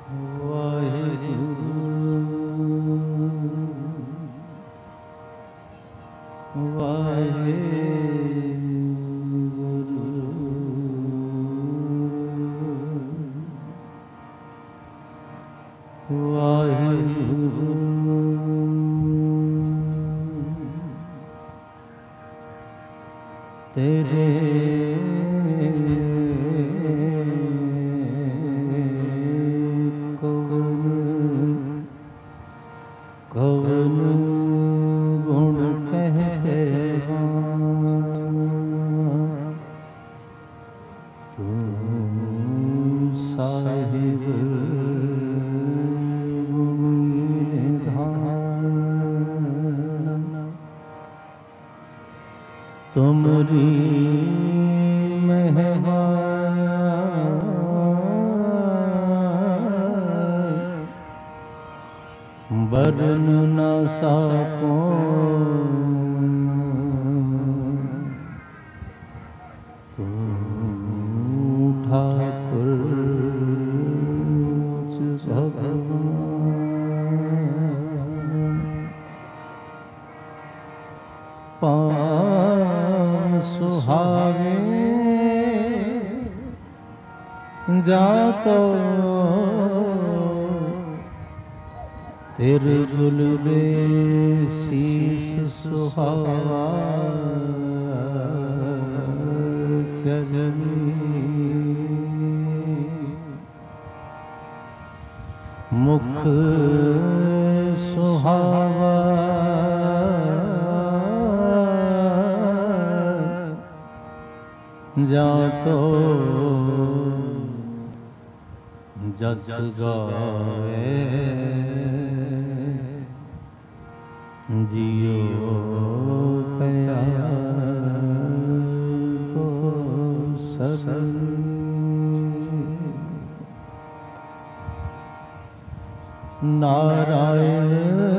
तुमरी महिमा बरन न सको, तुम ठाकुर भगवान सुहावे जातो तेरे जुलबे शीश सुहावा चलनी मुख सुहावा जातो जस गावे जियो पया तो सरल नारायण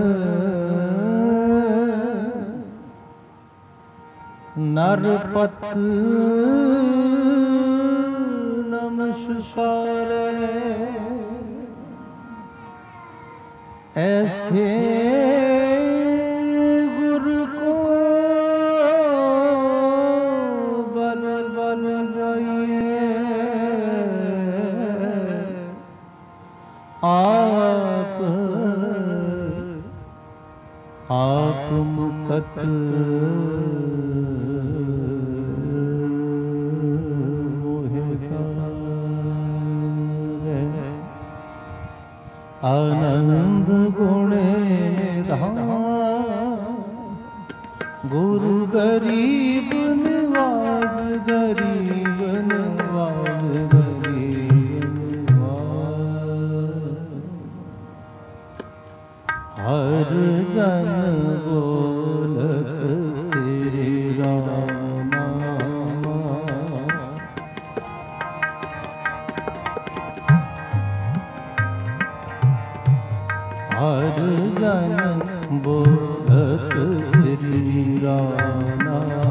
नरपत नमस्कार ऐसे गुरु को बल बल जाइए आप मुकत आनंद गुणे धाम गुरु गरीब नवाज गरीब नवाज गरीब नवाज हर जन बोलत श्री राम हर जन बोलत श्री राम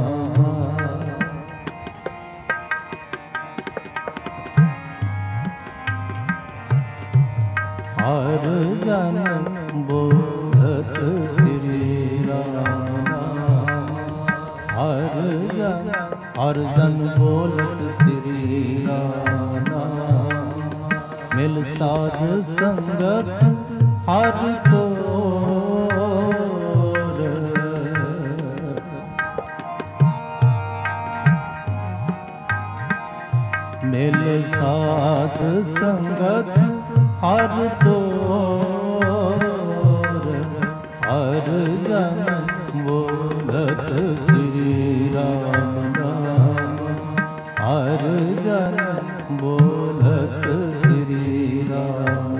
हर जन बोलत श्री राम हर जन बोलत श्री राम मिल साध संगत हर तोर मिल साध संगत हर तोर हर जन बोलत श्री राम नाम हर जन बोलत श्री राम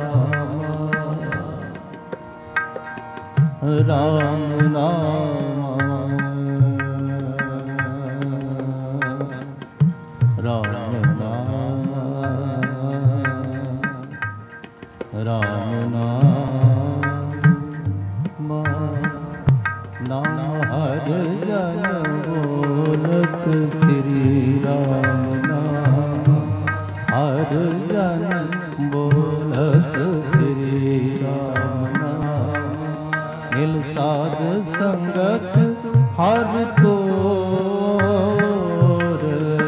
राम नाम राम नाम राम नाम हर जन बोलत श्री राम नाम हर जन बोलत संगत हर तोर।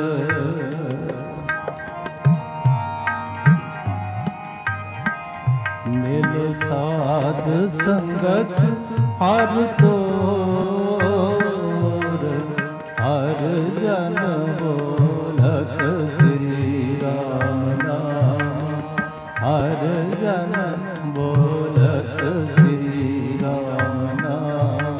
मिले साध संगत हर तोर। हर जन बोलत श्री राम नाम। हर जन बोलत श्री राम नाम।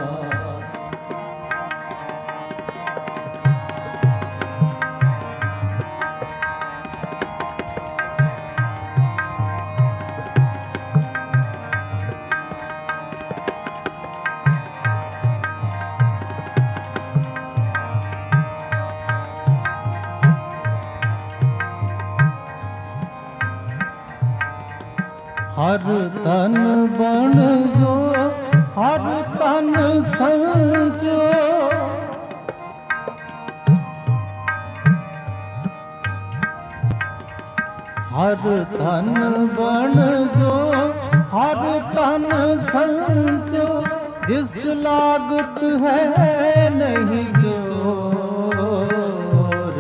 हर तन बन जो हर तन संजो। हर तन बन जो हर तन संजो। जिस लागत है नहीं जोर।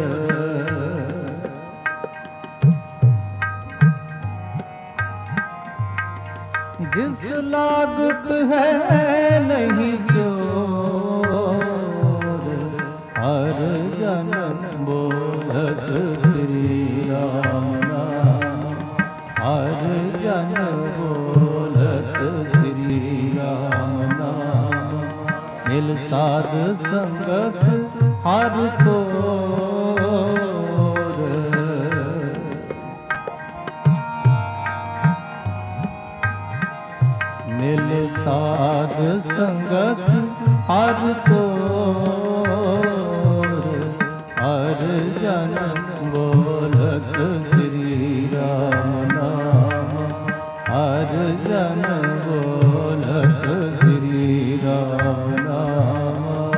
जिस लागत है नहीं जोर। हर जन बोलत श्री राम नाम। हर जन बोलत श्री राम नाम। मिल साध संगत हर तोर। मिल साध संगत हर तोर। हर जन बोलत श्री राम नाम। हर जन बोलत श्री राम नाम।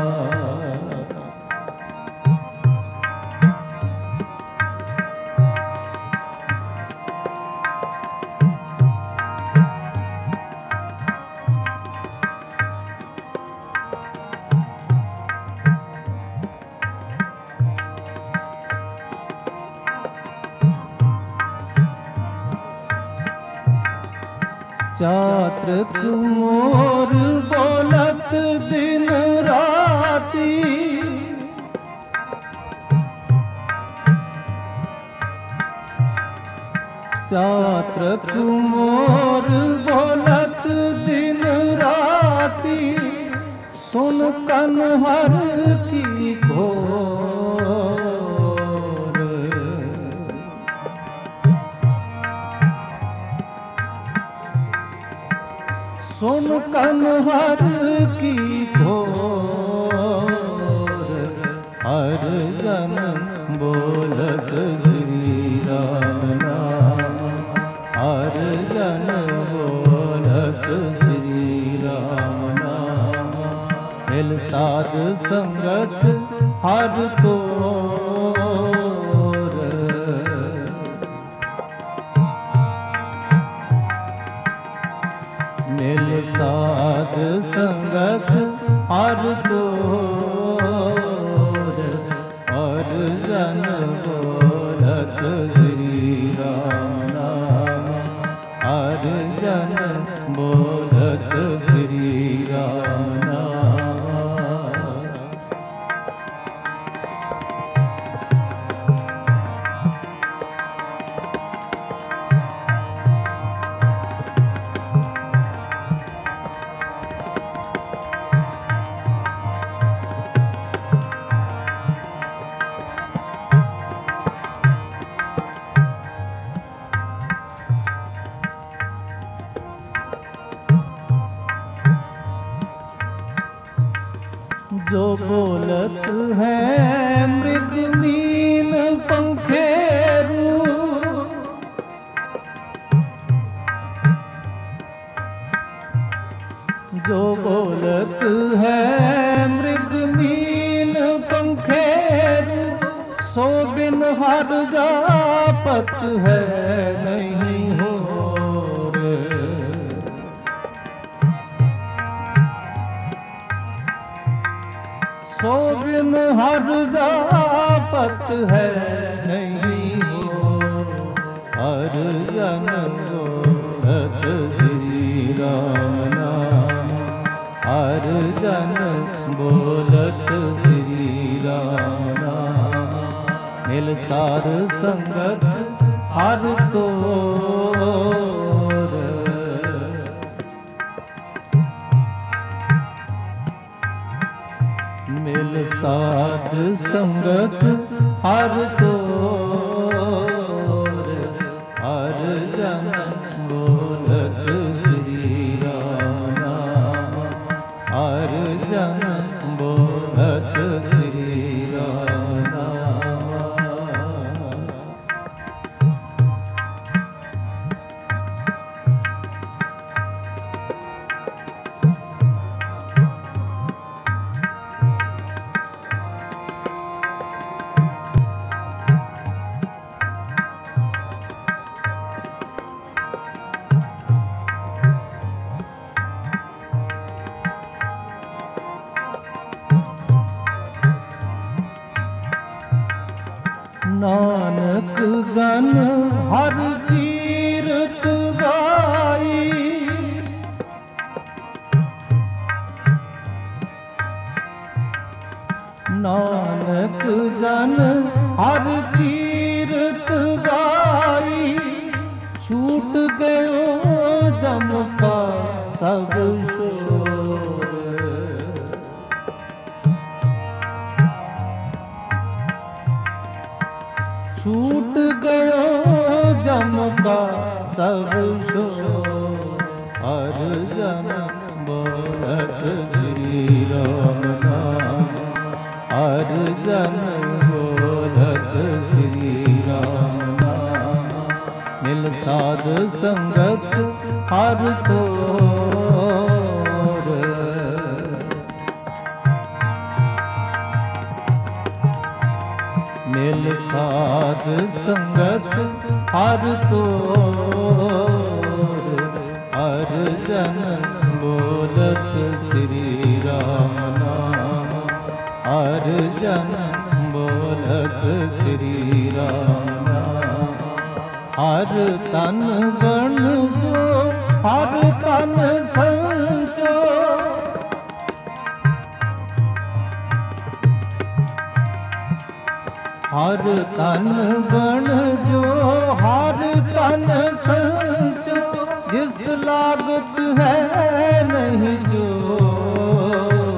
चातृक मोर बोलत दिन राती। चातृक मोर बोलत दिन राती। सुन कन्हर की घोर। सुन कन्हर की घोर। हर जन बोलत श्री राम नाम। हर जन बोलत श्री राम नाम। मिल साध संगत हर तोर। मिल साध संगत हर तोर। हर जन बोलत श्री राम नाम। हर जन बोलत श्री राम नाम। जो बोलत है मृग मीन पंखेरू। जो बोलत है मृग मीन पंखेरू। सो बिन हर जापत है नहीं हो। पत है नहीं हो, हर जन बोलत श्री राम नाम, हर जन बोलत श्री राम नाम। मिल साध संगत हर तोर, मिल साध संगत हर तोर, हर जन बोलत श्री राम नाम, हर जन बोलत श्री राम नाम। नानक जन हर कीरत गाई, नानक जन हर कीरत गाई, छूट गयो जम का सब शोर। छूट गयो जम का सब शोर, हर जन बोलत श्री राम नाम, हर जन बोलत श्री राम नाम। मिल साध संगत हर तोर, मिल साध संगत हर तोर, हर जन बोलत श्री राम नाम, हर जन बोलत श्री राम नाम। हर तन बन जो हर तन संचो, हर तन बन जो हर तन संचो, जिस लागत है नहीं जोर।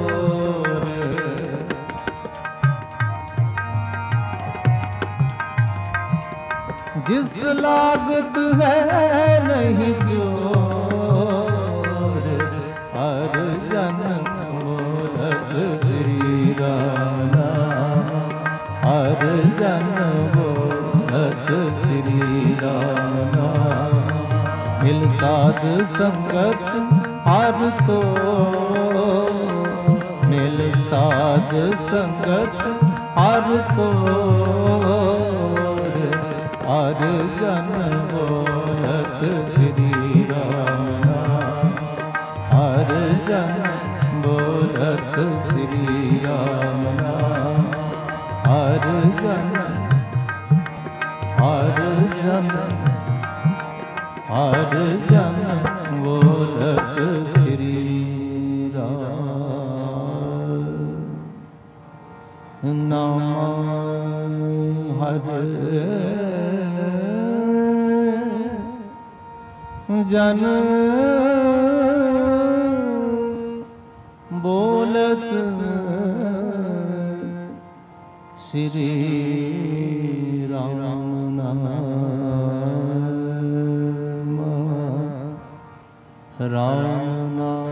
जिस लागत है नहीं जोर, हर जन बोलत श्री राम नाम, हर जन बोलत श्री राम नाम। मिल साध संगत हर तोर, मिल साध संगत हर तोर, हर जन बोलत श्री राम नाम, हर जन बोलत श्री राम नाम। हर जन हर जन हर जन बोलत श्री राम नाम। हर जन बोलत श्री राम नाम, राम नाम।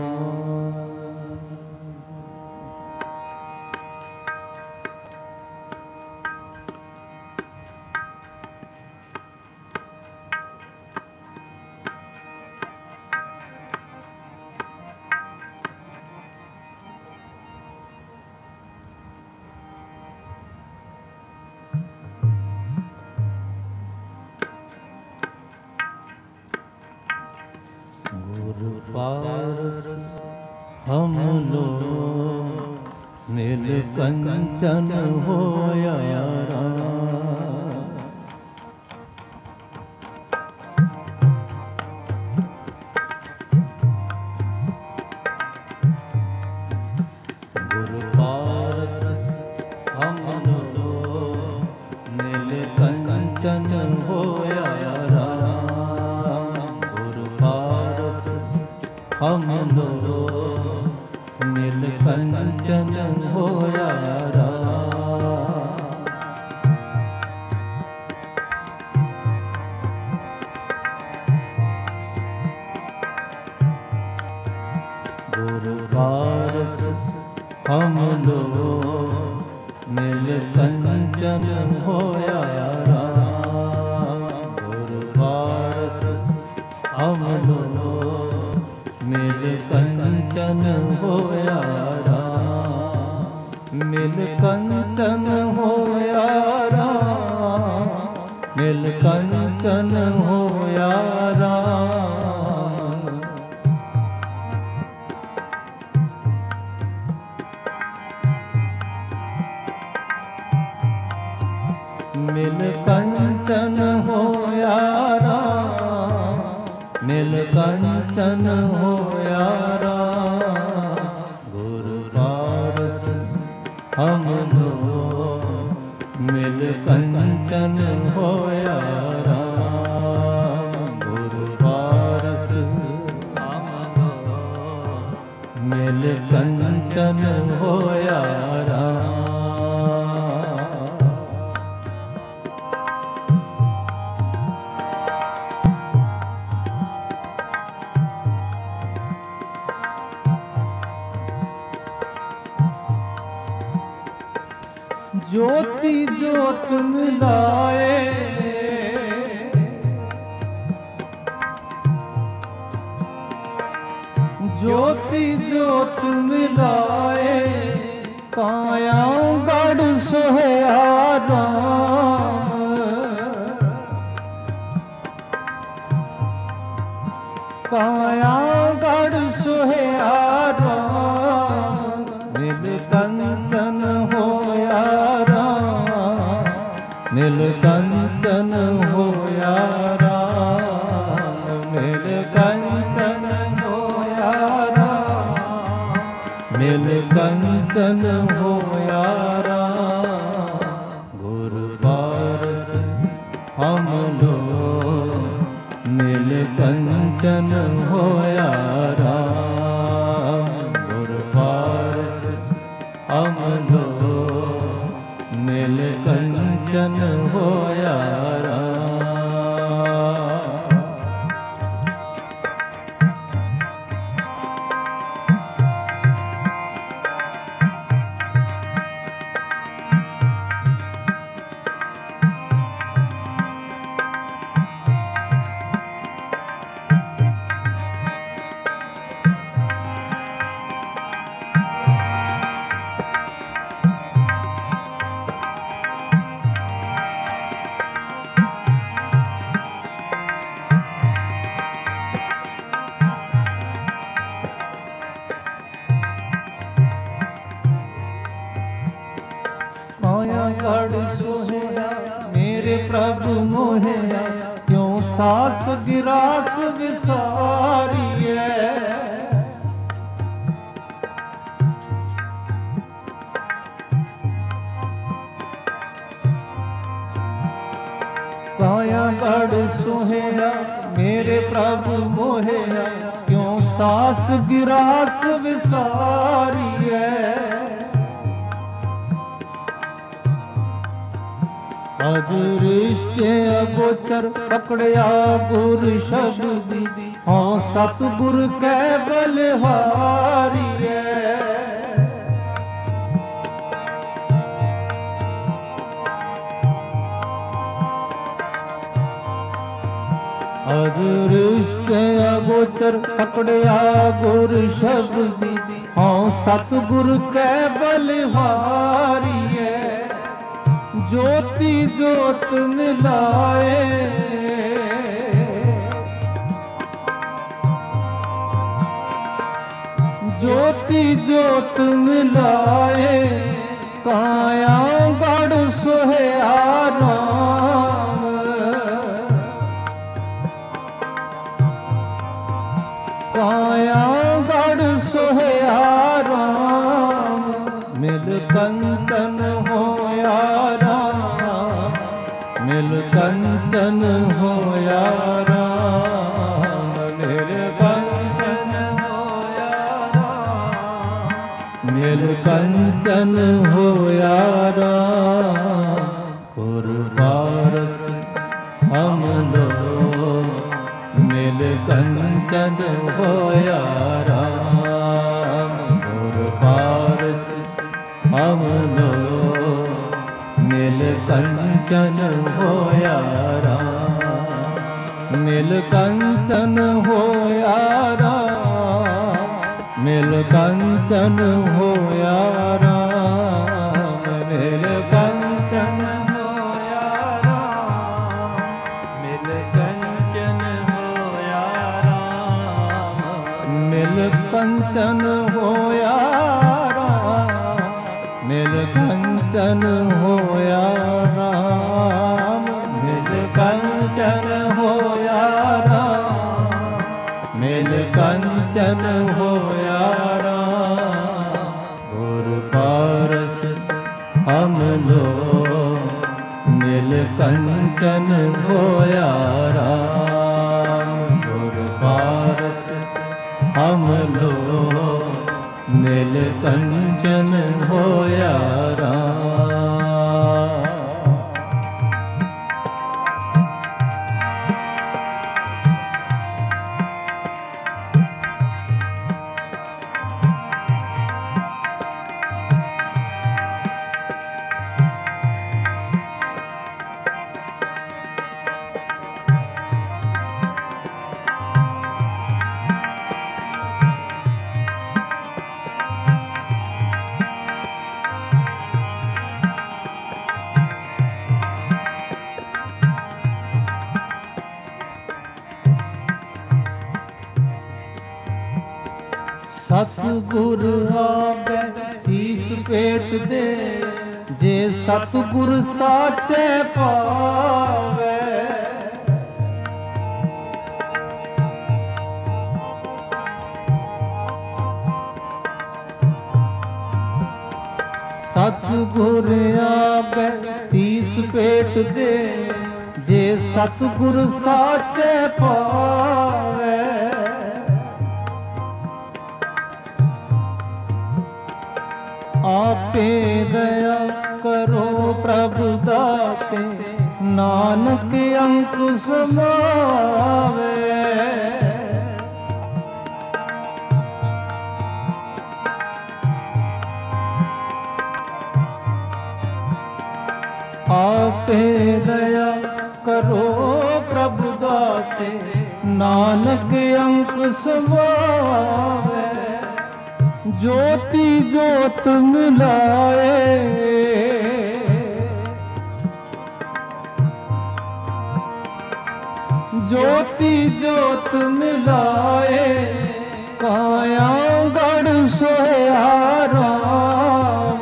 पारस हम लोग नील कंचन होया राम, हम लोग नील कंचन होया गुरु पारस हम लोग नील कंचन होया गुरु पारस हम लोग नील कंचन होया नील कंचन होया नील कंचन होया नील कंचन होया नील कंचन होया गुरु पारस हम लोग नील कंचन होया गुरु पारस हम लोग नील कंचन होया ज्योति ज्योत मिलाए ज्योति ज्योत मिलाए काया गढ़ सोया काया गढ़ सोया नील कंचन होया नील कंचन होया नील कंचन होया नील कंचन होया गुरु पारस हम लोग नील कंचन होया गुरु पारस हम लोग नील कंचन होया गढ़ सोहया मेरे प्रभु मोहया क्यों सास गिरास विसारिए काया गढ़ सोहया मेरे प्रभु मोहया क्यों सास गिरास विसारिए अदृष्ट अगोचर पकड़या गुरु शब्द हाँ सतगुर कै बलिहारिए अदृष्ट अगोचर पकड़या गुरु शब्द हाँ सतगुर कै बलिहारिए ज्योति ज्योत मिलाए ज्योति ज्योत मिलाए काया गढ़ सोहया काया गढ़ सोहया मिल कंचन होया मिल कंचन होया मिल कंचन कंचन होया राम गुर पारस हम लोग मिल कंचन होया राम गुर पारस हम लोग मिल कंचन होया राम मिल कंचन होया राम मिल कंचन होया राम मिल कंचन होया राम मिल कंचन होया राम मिल कंचन होया राम मिल कंचन होया राम मिल कंचन होया राम मिल कंचन होया राम गुर पारस हम लोग मिल कंचन होया राम गुर पारस हम लोग मिल कंचन होया राम सतगुर आवे सीस पेट दे जे सतगुर साचे पावे सतगुर आवे सीस पेट दे जे सतगुर साचे पावे आपे दया करो प्रभु दाते नानक अंक समावे आपे दया करो प्रभु दाते नानक अंक समावे ज्योति ज्योत मिलाए ज्योति ज्योत मिलाए काया गढ़ सोया राम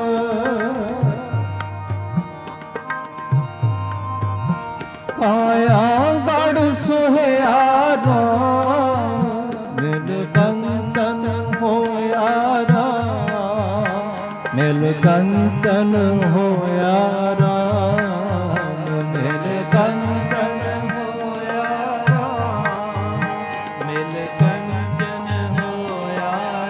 काया गढ़ सोया राम मिल कंचन होया राम मिल कंचन होया राम मिल कंचन होया राम मिल कंचन होया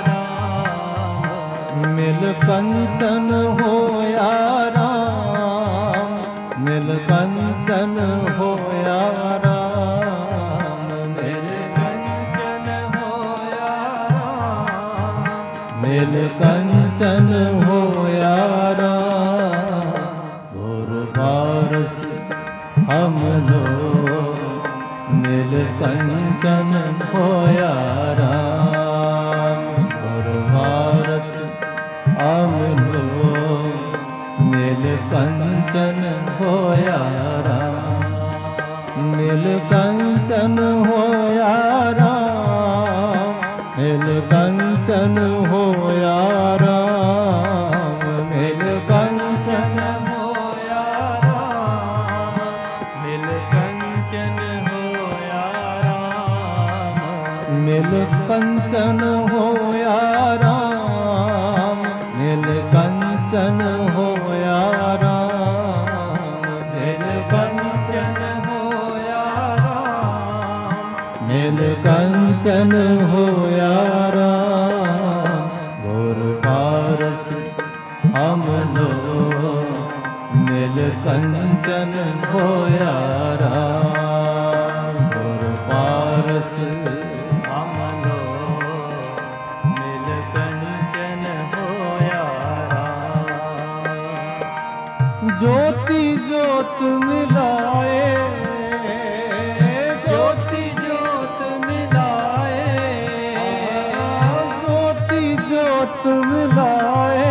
राम मिल कंचन होया राम मिल कंचन होया राम मिल कंचन होया राम मिल कंचन होया राम गुर पारस हम लोग मिल कंचन होया राम गुर पारस हम लोग मिल कंचन होया राम मिल कंचन होया राम मिल कंचन होया राम मिल कंचन होया राम मिल कंचन होया राम मिल कंचन होया राम मिल कंचन होया राम मिल कंचन होया राम मिल कंचन होया राम गुर पारस हम लो नील कंचन होया राम। गुर पारस हम लो नील कंचन होया राम। ज्योति ज्योत मिलाए, ज्योति ज्योत मिलाए, ज्योति ज्योत मिलाए,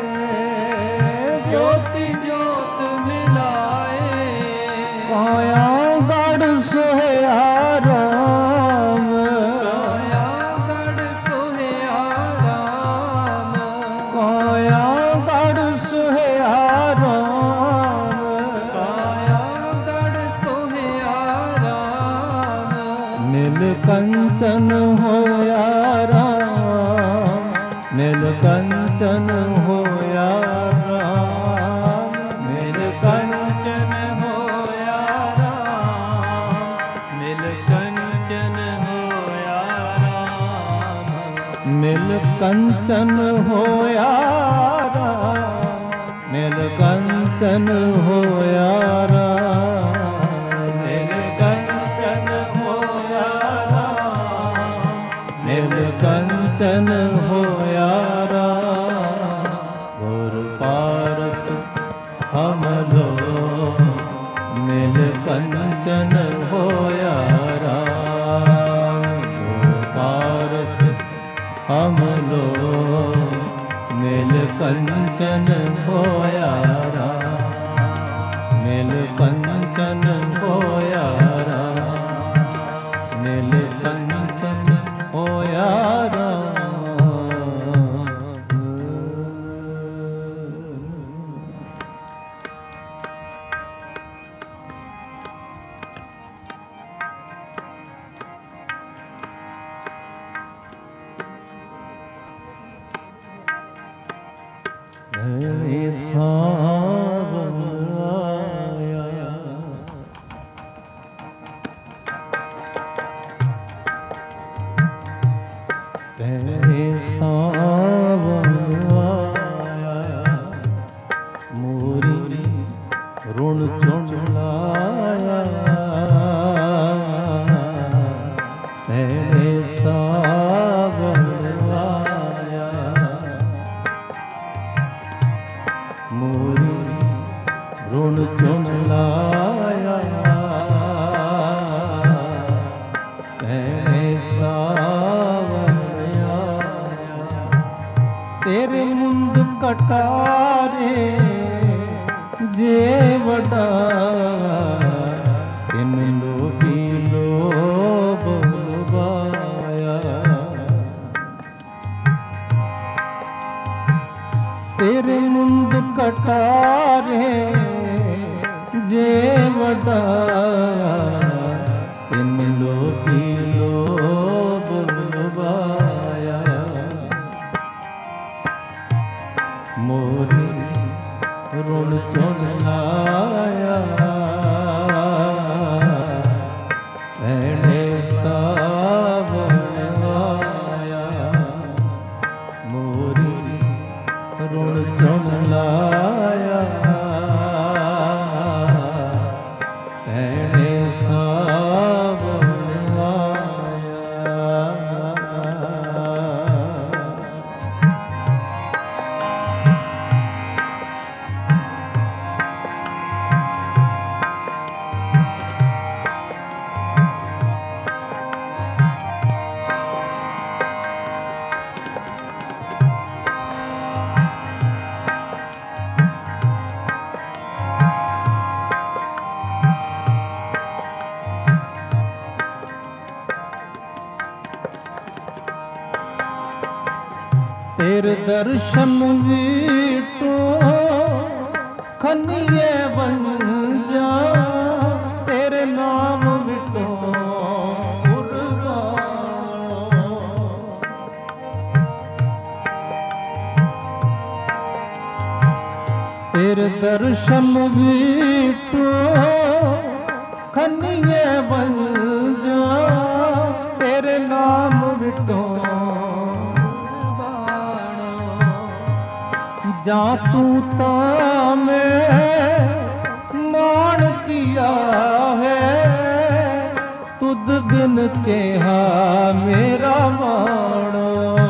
ज्योति ज्योत मिलाए। काया गढ़ सोया राम, काया गढ़ सोया राम, काया गढ़ सोया राम, काया गढ़ सोया राम। नील कंचन होया राम, नील कंचन होया राम, नील कंचन होया राम, नील कंचन होया राम। नील कंचन होया राम, नील कंचन होया राम, नील कंचन होया राम, नील कंचन होया राम। गुर पारस हम लो नील कंचन होया राम। गुर पारस हम लो नील कंचन होया राम, नील कंचन होया राम, नील कंचन होया राम। सावन आया, तेरे सावन आया, मोरी ऋण चुलाया, तेरे सावन आया, मोरी ऋण चुलाया, तेरे सावन आया। तेरे मुंद कटारे जे वडा, इन लोभी लोभ बाया। तेरे मुंद कटारे जे वडा, इन लोभी लोभ बाया। मोरी ऋण चुलाया, ऐने सावन आया, मोरी ऋण चुलाया, ऐने सावन आया। तेरे दर्शन वीटो खनिए बन जा, तेरे नाम विटो कुर्बानो। तेरे दर्शन वीटो खनिए बन जा, तेरे नाम विटो जा तू में मान किया है, तुद बिन केहा मेरा माणो।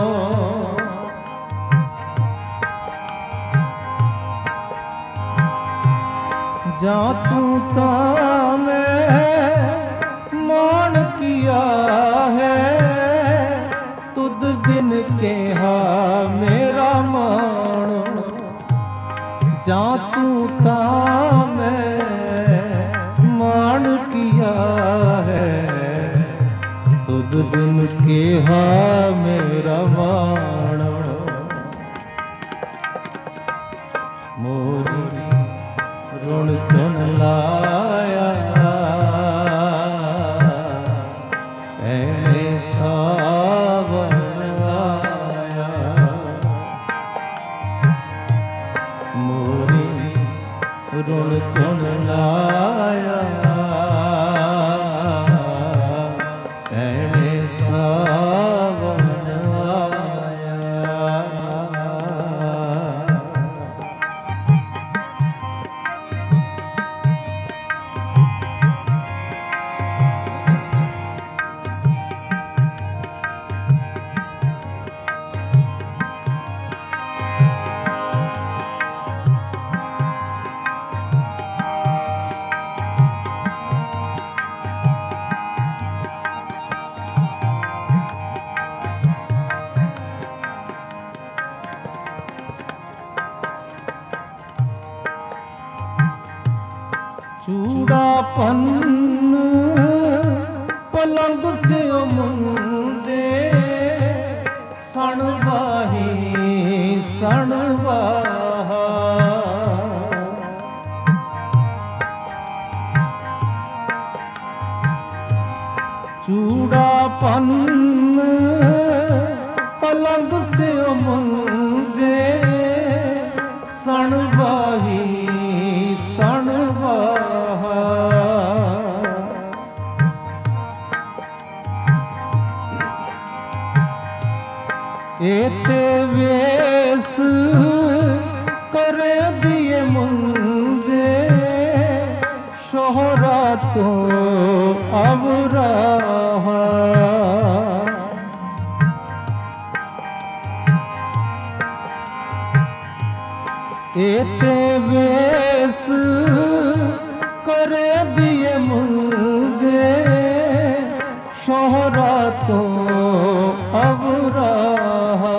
जा तू में मान किया है, तुद बिन केहा मेरा माणो। जा तू में मान किया है, तुद बिन केहा मेरा माणो। मोरी ऋण चुन लाया ऐने सावन आया। मोरी ऋण चुन लाया ऐने सावन आया। चूड़ापन पलंग से मुंदे, सणबाही सणबाहा। चूड़ापन पलंग से मुंदे, सणबाही सणबाहा। एते वेस करे दिए मुंदे, शोहरा तो अब रहा। एते वेस करे दिए मुंदे, शोहरा तो अब रहा।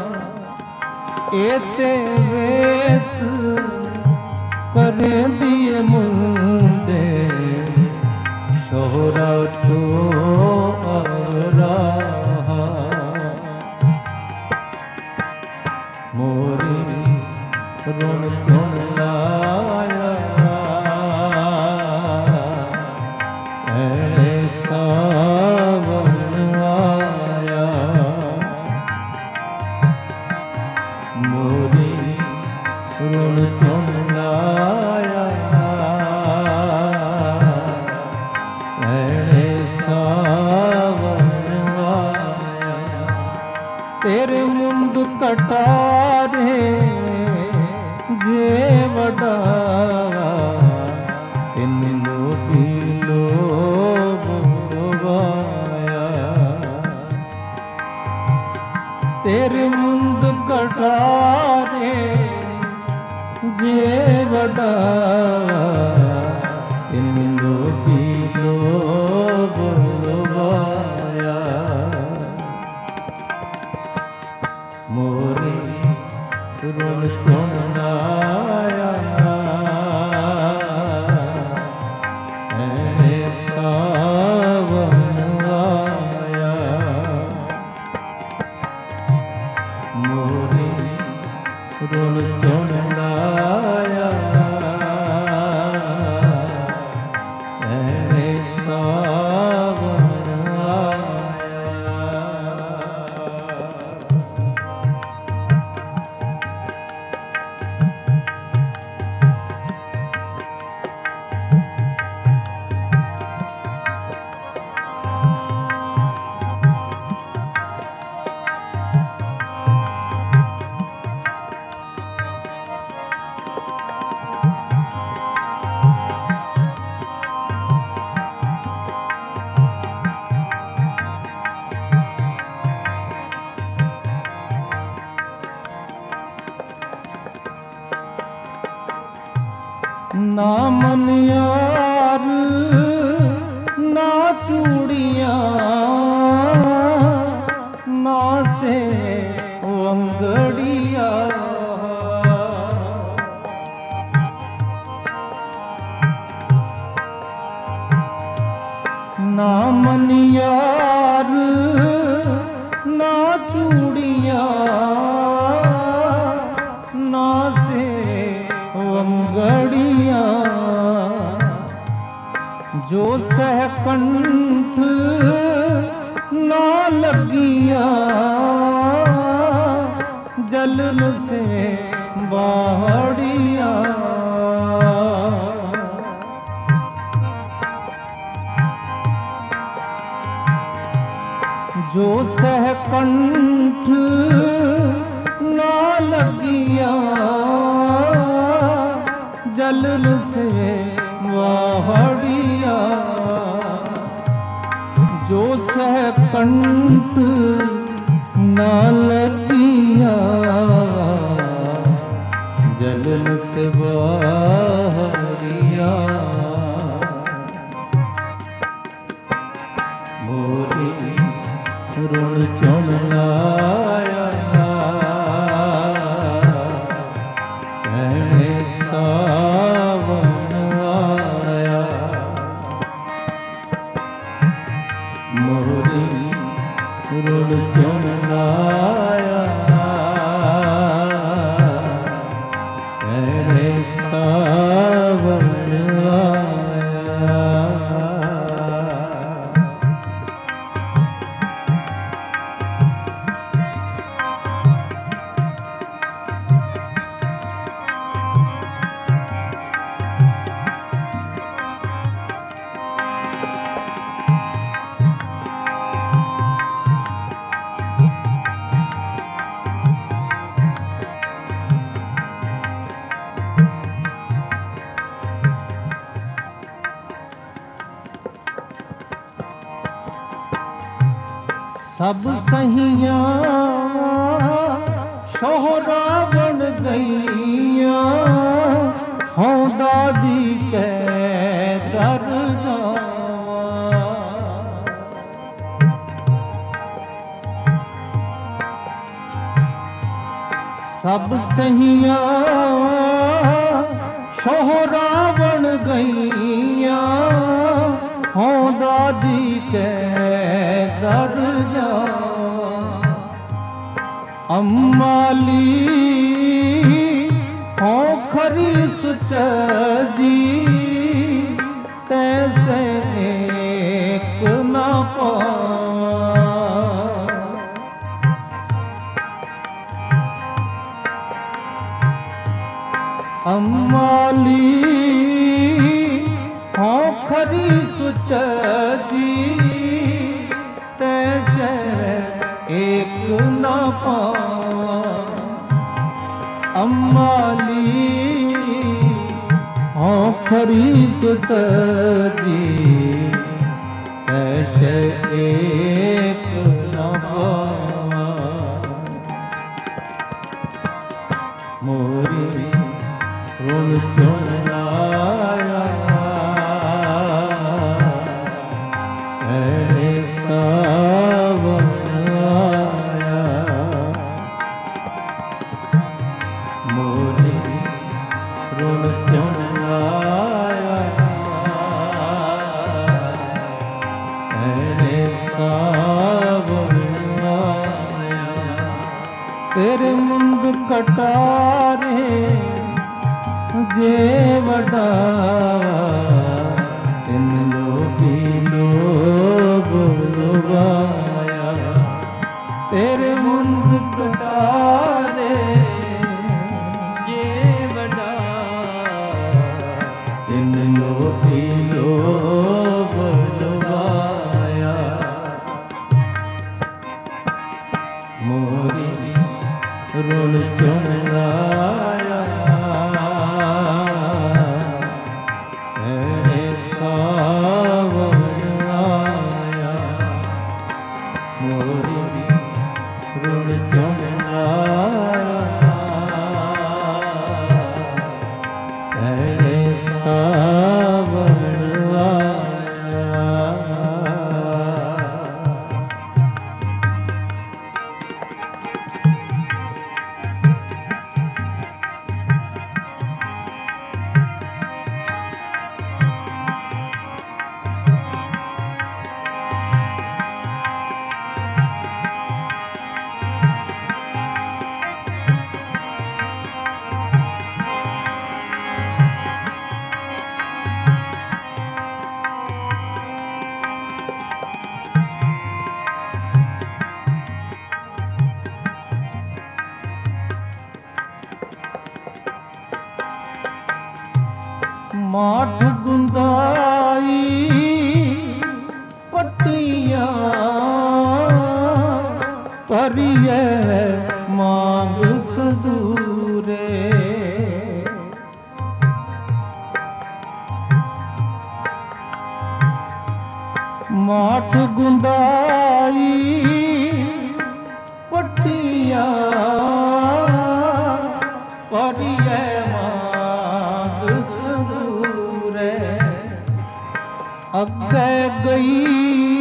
एते वेस करे दिए मुंदे, शोहरा तो अब रहा। मोरी ऋण चुन लाया ऐसा वन आया। मोरी ऋण चुन लाया ऐसा वन आया। तेरे मुंड कटारे जे वडा, इन मोटी लोग डुबाया। तेरे मुंड कटारे जे वडा, इन मोटी लोग डुबाया। मोरी ऋण चुन लाया ऐसा वन आया। मोरी ऋण चुन लाया ना मनियार ना चूड़ियाँ ना से वंगड़िया ना मनियार ना चूड़ियाँ ना से वंगड़िया जो सहकंठ ना लगिया जलन से बाहड़िया जो सहकंठ ना लगिया जलन से बाहड़िया जो सहकंठ ना लगिया जलन से बाहरिया मोरी ऋण चुन लाया कहने सावन आया मोरी ऋण चुन लाया कहने सावन आया। सब सहिया शोहरा बन गईया हों दादी के दर जावा सब सहिया शोहरा बन गईया हों दादी के दर जा अम्माली हो खरी सुचजी तैसे एक न पावा अम्माली हो खरी सुचजी तैसे एक न पावा अम्माली हो खरी सुचजी तैसे एक न पावा मोरी ऋण चुन लाया कहने सावन आया मोरी ऋण चुन लाया कहने सावन आया तेरे मुंद कटारे जे वडावा इन लोभी लोग लुभाया तेरे मुंद कटारे जे वडावा इन लोभी लोग लुभाया मोरी ऋण चुन लाया परिये मांग सजूरे। माठ गुंदाई पट्टिया परिये मांग सजूरे। अगे गई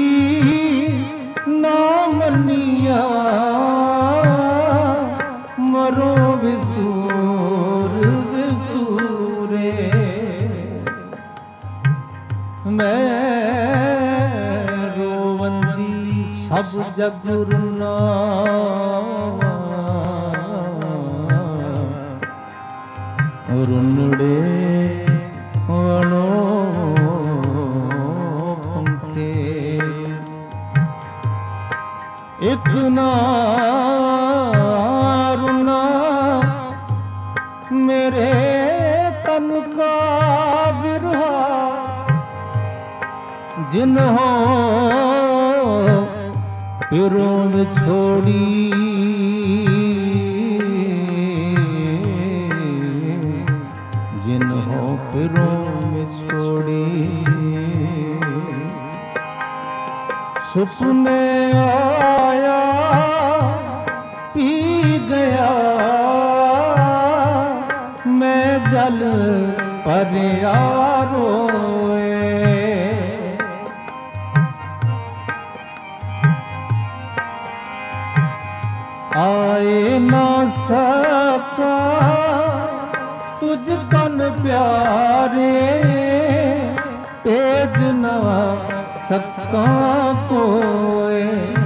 ना मनिया मरो विसूर विसूरे। मैं रोवंदी सब जग रुना रुनड़े वणो एक ना रुना मेरे तन का बिरहा। जिन्हों पिरों में छोड़ी जिन्हों पिरों में छोड़ी। सुपने आया पी गया मैं जल पर रोए। आए ना सका तुझ कन प्यारे तेज ना सका कोए।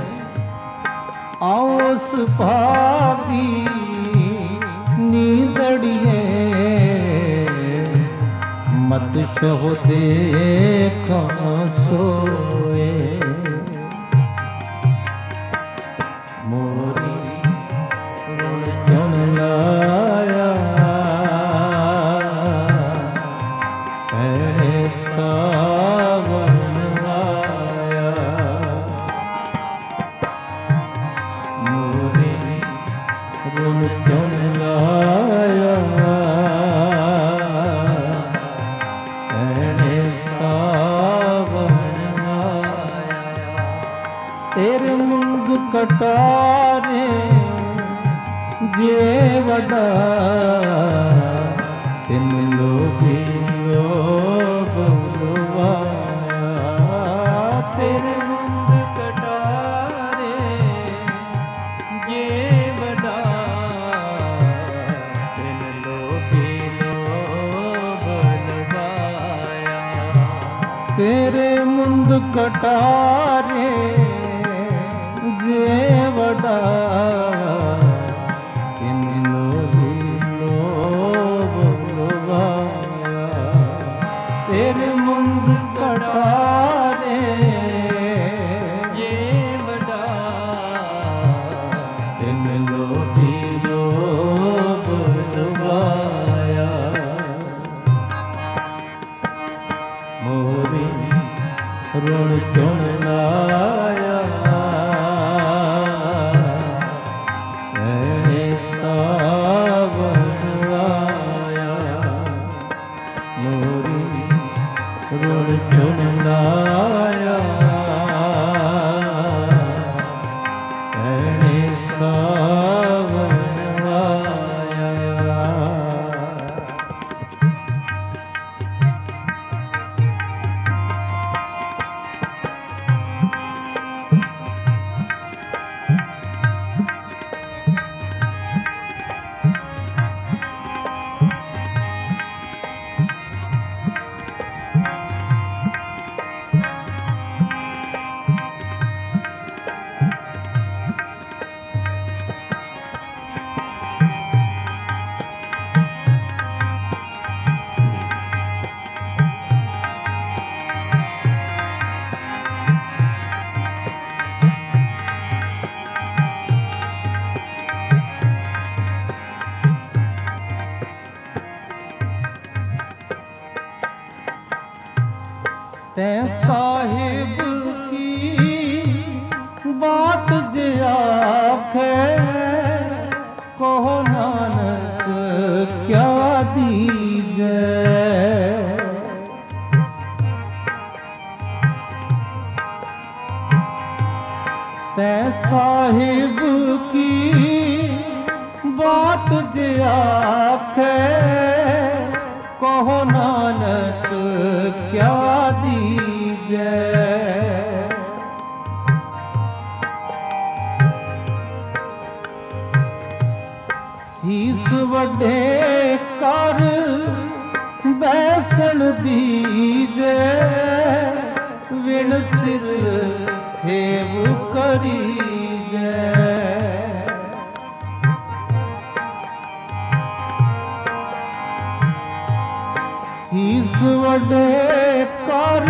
आओस भागी नींदड़िए मत शो देखा सोए। मोरी ऋण चुन लाया ऐसा चुन लाया सावन आया। तेरे मुंग कटारे जे वड़ा तिन लोभी लोभ तेरे मुंग कटारे जे वड़ा तेरे मुंद कटारे जे वड़ा इन लोभी लोभ लुभाया। तेरे मुंद कटारे जे वड़ा इन लोभी लोभ लुभाया। मोरी ऋण चुन लाया तै साहिब की बात जे आखे कहो नानक क्या दीजे। शीस वड्डे कर बैसन दीजे विण सिर सेव करीजे। शीस वड्डे कर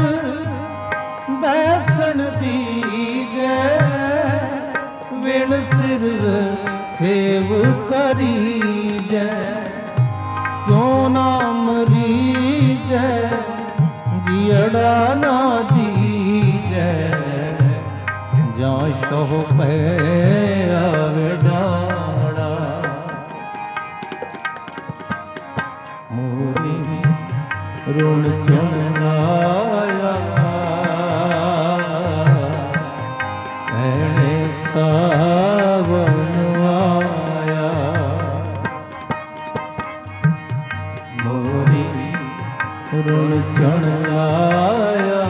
बैसन दीजे विण सिर सेव करीजे। क्यों ना मरीजे जियड़ा ना दीजे जा शोह पे आवे डाड़ा। मोरी रुण चढ़ाया ऐने सावन आया। मोरी रुण चढ़ाया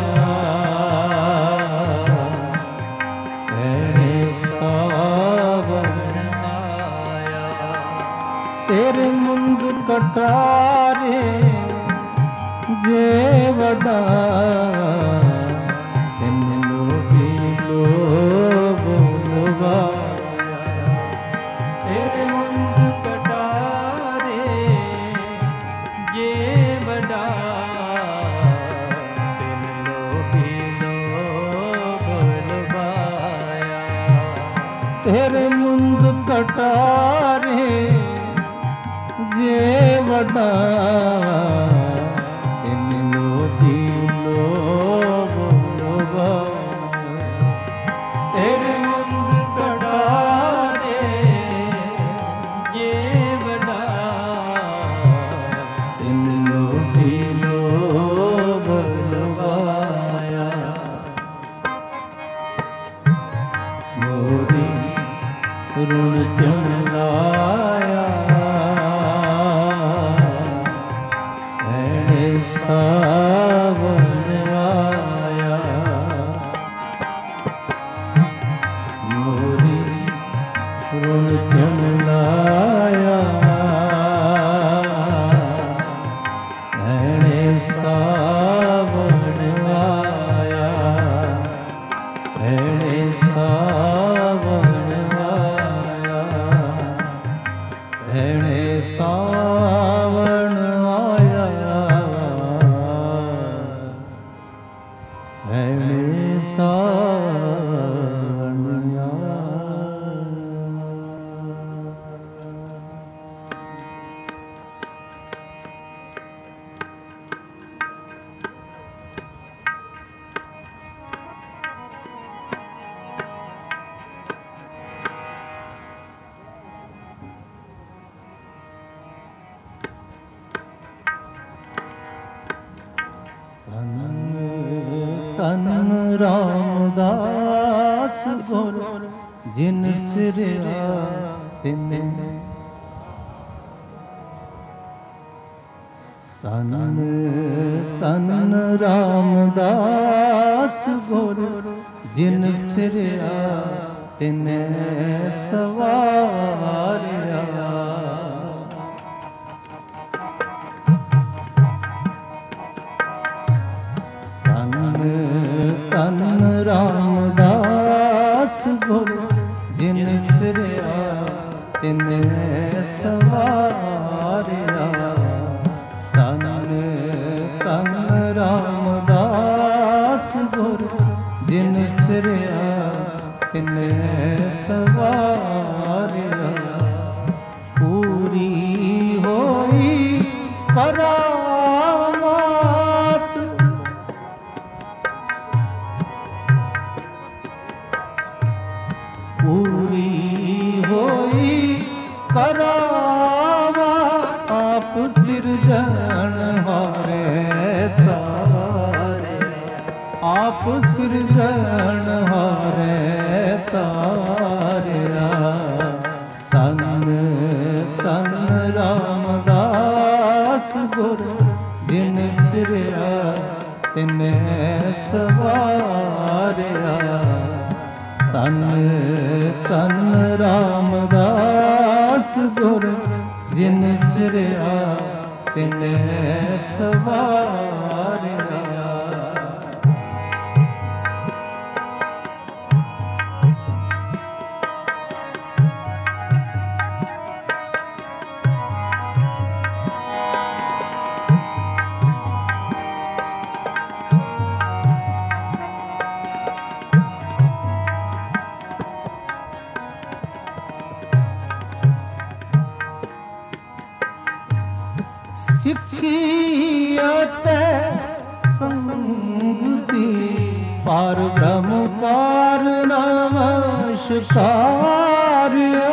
ऐने सावन आया। तेरे मुंद कटारे जे वडा तिन लोभी लोभ लुभाया। तेरे मुंद कटारे जे वडा तिन लोभी लोभ लुभाया। तेरे मुंद कटारे जे वडा तेरे मुंद कटारे जे वडा तिन लोभी लोभ लुभाया। मोरी रुण चढ़ाया ऐने सावन आया। मोरी रुण चढ़ाया ऐने सावन आया। ऐने सावन आया। ऐने सावन आया। ऐने सावन आया। तन रामदास गुर जिन सिरया तिने। तन तन रामदास गुर जिन सिरया तिने सवारिया। तन रामदास गुर जिन सिरया तिने सवारिया। तन तन रामदास गुर जिन सिरया तिने सवारिया। पूरी होई करामात पूरी होई करावा आप सिरजनहारे तारे। आप सिरजनहारे ਤਾਰਿਆ। ਧੰਨ ਧੰਨ ਰਾਮਦਾਸ ਗੁਰ ਜਿਨ ਸਿਰਿਆ ਤਿਨੈ ਸਵਾਰਿਆ। ਧੰਨ ਧੰਨ ਰਾਮਦਾਸ ਗੁਰ ਜਿਨ ਸਿਰਿਆ ਤਿਨੈ ਸਵਾਰਿਆ। ਸਿੱਖੀ ਅਤੇ ਸੰਗਤੀ ਪਰ ਬ੍ਰਹਮ ਪਾਰ ਨਮਸਕਾਰਿਆ।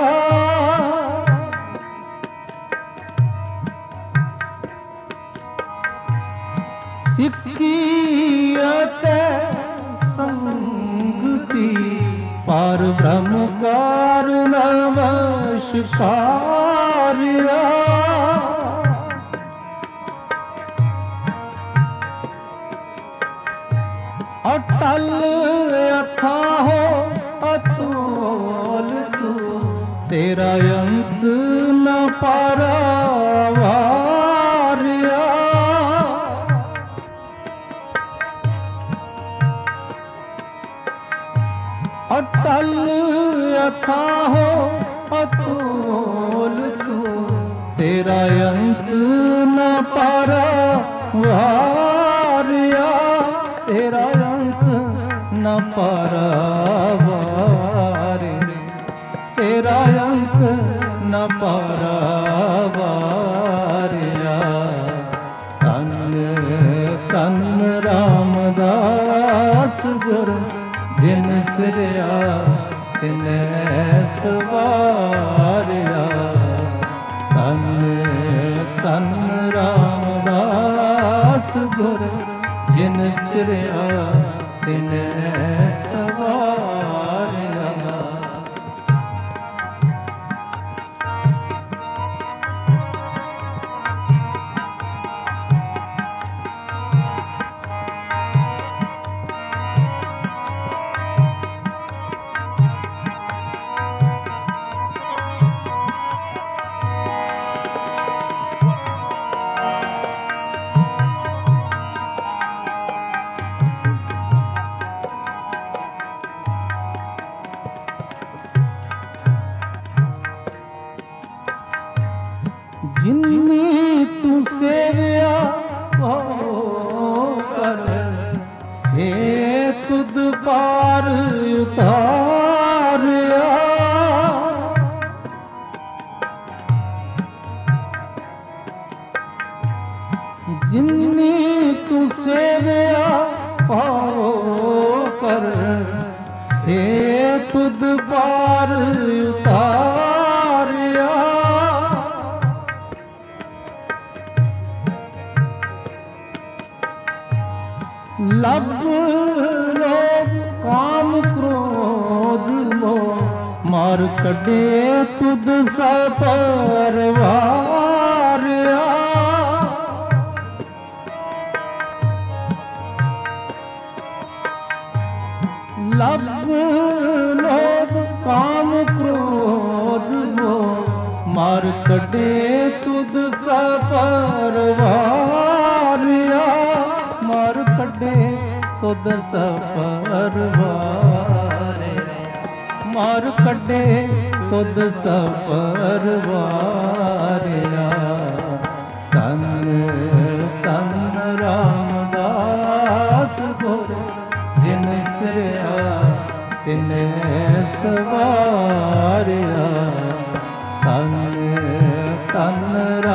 ਸਿੱਖੀ ਅਤੇ ਸੰਗਤੀ ਪਰ ਬ੍ਰਹਮ ਪਾਰ ਨਮਸਕਾਰਿਆ। ਅਟਲ ਅਥਾਹੋ ਅਤੁਲ ਤੂੰ ਤੇਰਾ ਅੰਤ ਨ ਪਾਰਾਵਾਰਿਆ। ਅਟਲ ਅਥਾਹੋ ਅਤੁਲ ਤੂੰ ਤੇਰਾ ਅੰਤ ਨ ਪਾਰਾਵਾਰਿਆ। ਤੇਰਾ ਅੰਤ ਨ ਪਾਰਾਵਾਰਿ। ਤੇਰਾ ਅੰਤ ਨ ਪਾਰਾਵਾਰਿਆ। ਧੰਨ ਧੰਨ ਰਾਮਦਾਸ ਗੁਰ ਜਿਨ ਸਿਰਿਆ ਤਿਨੈ ਸਵਾਰਿਆ। ਧੰਨ ਧੰਨ ਰਾਮਦਾਸ ਗੁਰ ਜਿਨ ਸਿਰਿਆ ਤਿਨੈ ਸਵਾਰਿਆ। ਜਿਨੀ ਤੂੰ ਸੇਵਿਆ ਹੋ ਕਰ ਸੇ ਤੁਧ ਪਾਰ ਉਤਾਰਿਆ। ਜਿਨੀ ਤੂੰ ਸੇਵਿਆ ਹੋ ਕਰ ਸੇ ਤੁਧ ਪਾਰ ਉਤਾਰਿਆ। ਲਭ ਲੋਭ ਕਾਮ ਕ੍ਰੋਧ ਮੋਹ ਮਾਰ ਕੱਢੇ ਤੁਧ ਸਪਰਵਾਰਿਆ। ਲਭ ਲੋਭ ਕਾਮ ਕ੍ਰੋਧ ਮੋਹ ਮਾਰ ਕੱਢੇ ਤੁਧ ਸਪਰਵਾਰਿਆ। ਮਾਰ ਕੱਢੇ ਤੁਧ ਸਪਰਵਾਰਿਆ। ਮਾਰ ਕੱਢੇ ਤੁਧ ਸਪਰਵਾਰਿਆ। ਧੰਨ ਧੰਨ ਰਾਮਦਾਸ ਗੁਰ ਜਿਨ ਸਿਰਿਆ ਤਿਨੈ ਸਵਾਰਿਆ। ਧੰਨ ਧੰਨ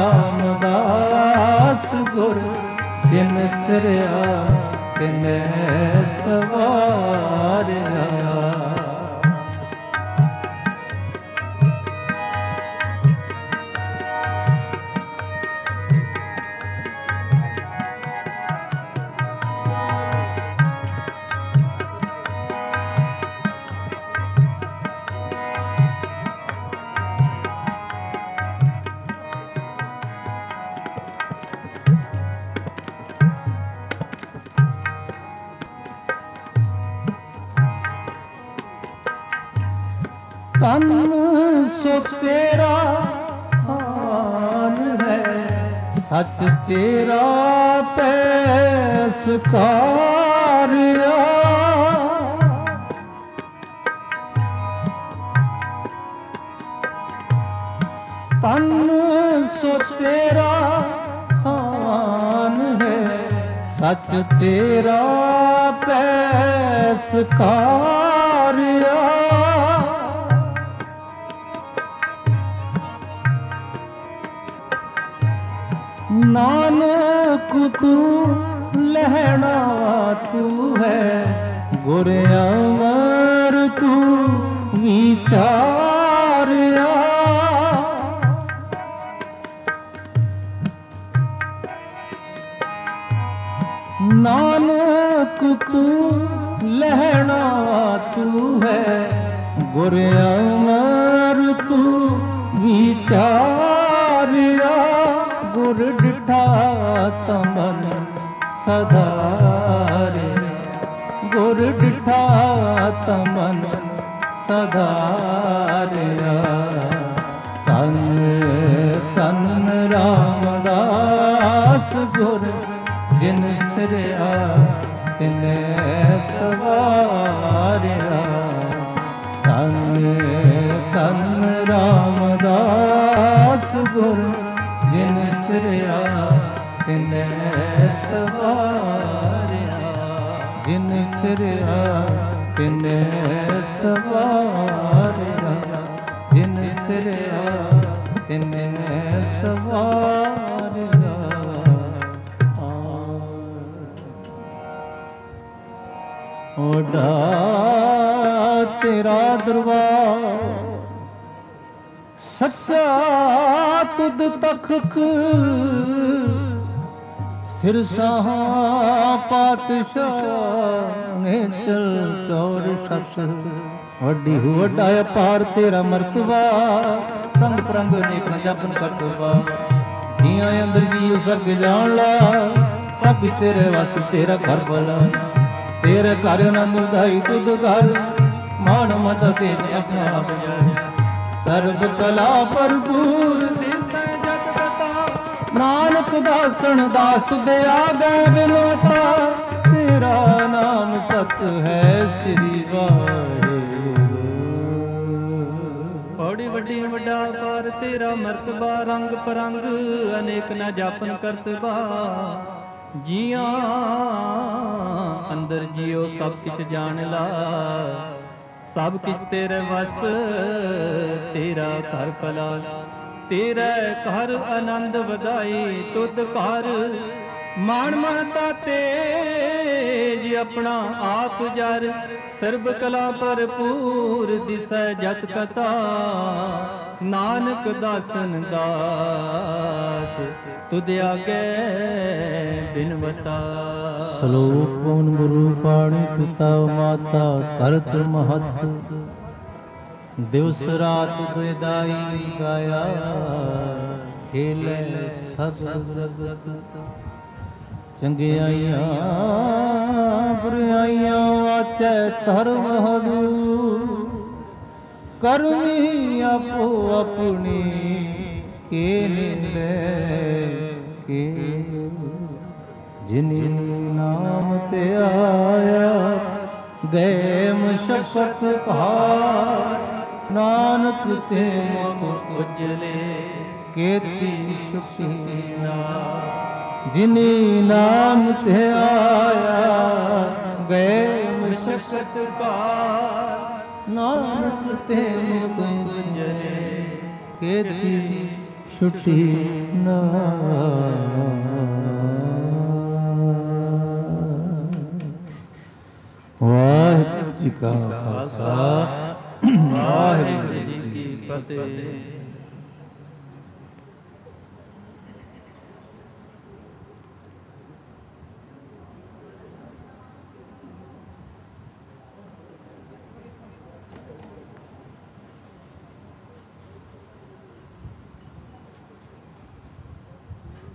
ਰਾਮਦਾਸ ਗੁਰ ਜਿਨ ਸਿਰਿਆ ਤਿਨੈ ਸਵਾਰਿਆ। ਤਨ ਸੋ ਤੇਰਾ ਥਾਨ ਹੈ, ਸੱਚ ਤੇਰਾ ਪੈਸ ਸਾਰਿਆ। ਤਨ ਸੋ ਤੇਰਾ ਥਾਨ ਹੈ, ਸੱਚ ਤੇਰਾ ਪੈਸ ਸਾਰਿਆ। ਨਾਨਕ ਤੂੰ ਲਹਿਣਾ ਤੂੰ ਹੈ, ਗੁਰ ਅਮਰ ਤੂੰ ਵਿਚਾਰਿਆ। ਨਾਨਕ ਤੂੰ ਲਹਿਣਾ ਤੂੰ ਹੈ, ਗੁਰ ਅਮਰ ਤੂੰ ਵਿਚਾਰਿਆ। ਗੁਰ ਡਿਠਾ ਤਮਨ ਸਧਾਰਿਆ, ਗੁਰ ਡਿਠਾ ਤਮਨ ਸਧਾਰਿਆ। ਤਨ ਤਨ ਰਾਮਦਾਸ ਗੁਰ ਜਿਨ ਸਿਰਿਆ ਤਿਨੈ ਸਵਾਰਿਆ। ਤਨ ਤਨ ਰਾਮਦਾਸ ਗੁਰ ਜਿਨ ਸਿਰਿਆ ਤਿਨੈ ਸਵਾਰਿਆ। ਜਿਨ ਸਿਰਿਆ ਤਿਨੈ ਸਵਾਰਿਆ। ਜਿਨ ਸਿਰਿਆ ਤਿਨੈ ਸਵਾਰਿਆ। ਓਡਾ ਤੇਰਾ ਦਰਬਾਰ ਸੱਚਾ ਤੁਧ ਤਖਤ, ਸਿਰਸਾਹ ਪਾਤਸ਼ਾਹ ਨੇ ਚਲ ਚੌੜ ਸਤ। ਵੱਡੀ ਹੋ ਵੱਡਾ ਅਪਾਰ ਤੇਰਾ ਮਰਤਬਾ, ਰੰਗ ਪ੍ਰੰਗ ਅਨੇਕ ਨ ਜਪਨ ਕਰਤਬਾ। ਜੀਆਂ ਅੰਦਰ ਜੀਉ ਸਭ ਜਾਣ ਲਾ, ਸਭ ਤੇਰੇ ਵਸ ਤੇਰਾ ਘਰ ਭਲਾ। ਤੇਰੇ ਘਰ ਆਨੰਦ ਉਦਾਈ ਤੁਧ ਘਰ, ਮਾਣ ਮਤ ਤੇਰੇ ਆਪਣਾ ਆਪ ਜਾਣਿਆ। ਸਰਬ ਕਲਾ ਭਰਪੂਰ ਦਿਸੈ ਜਗ ਕਥਾ, ਨਾਨਕ ਦਾਸਣ ਦਾਸ ਤੁਧੇ ਆਗੈ ਬਿਨਵਤਾ। ਤੇਰਾ ਨਾਮ ਸਚ ਹੈ ਸ੍ਰੀ ਵਾਹਿਗੁਰੂ। ਬੜੀ ਵੱਡੀ ਵੱਡਾ ਪਾਰ ਤੇਰਾ ਮਰਤਬਾ, ਰੰਗ ਪਰੰਗ ਅਨੇਕ ਨ ਜਾਪਨ ਕਰਤਬਾ। ਜੀਆਂ ਅੰਦਰ ਜਿਉ ਸਭ ਕਿਛ ਜਾਣ ਲਾ, ਸਭ ਕਿਛ ਤੇਰੇ ਵਸ ਤੇਰਾ ਘਰ ਭਲਾ। ਤੇਰੇ ਘਰ ਆਨੰਦ ਵਧਾਈ ਤੁਧ ਘਰ, ਮਾਣ ਮਹਤਾ ਤੇਜ ਆਪਣਾ ਆਪ ਜਰ। ਸਰਬ ਕਲਾ ਭਰਪੂਰ ਦਿਸੈ ਜਤ ਕਥਾ, ਨਾਨਕ ਦਾਸਨ ਦਾਸ ਤੁਧ ਆਗੇ ਬਿਨਵਤਾ। ਸ਼ਲੋਕ ਪਵਨ ਗੁਰੂ ਪਾਣੀ ਪਿਤਾ ਮਾਤਾ ਕਰਤ ਮਹਤ। ਦਿਵਸ ਰਾਤ ਦੁਇਦਾਈ ਗਾਇਆ, ਖੇਲੇ ਸਦ ਜਗਤ। ਚੰਗਿਆਈਆਂ ਬੁਰਾਈਆਂ ਵਾਚੈ ਧਰਮ ਹਦੂਰ। ਕਰਮੀ ਆਪੋ ਆਪਣੀ ਕੇ ਨਿੰਦੇ ਕੇ। ਜਿਨਿ ਨਾਮ ਤੇ ਆਇਆ ਗਏ ਮਸ਼ਕਤ ਭਾਰ। ਨਾਨਕ ਤੇ ਮੁਖ ਉਜਲੇ ਕੇਤੀ ਸੁਖੀ ਨਾਮ। ਜਿਨਿ ਨਾਮ ਤੇ ਆਇਆ ਗਏ ਮਸ਼ਕਤ ਭਾਰ। ਨਾਨਕ ਤੇ ਮੁਖ ਉਜਲੇ ਕੇਤੀ ਛੁਟੀ ਨਾਮ। ਵਾਹਿਗੁਰੂ ਜੀ ਕਾ ਖਾਲਸਾ, ਵਾਹਿਗੁਰੂ ਜੀ ਕੀ ਫਤਿਹ।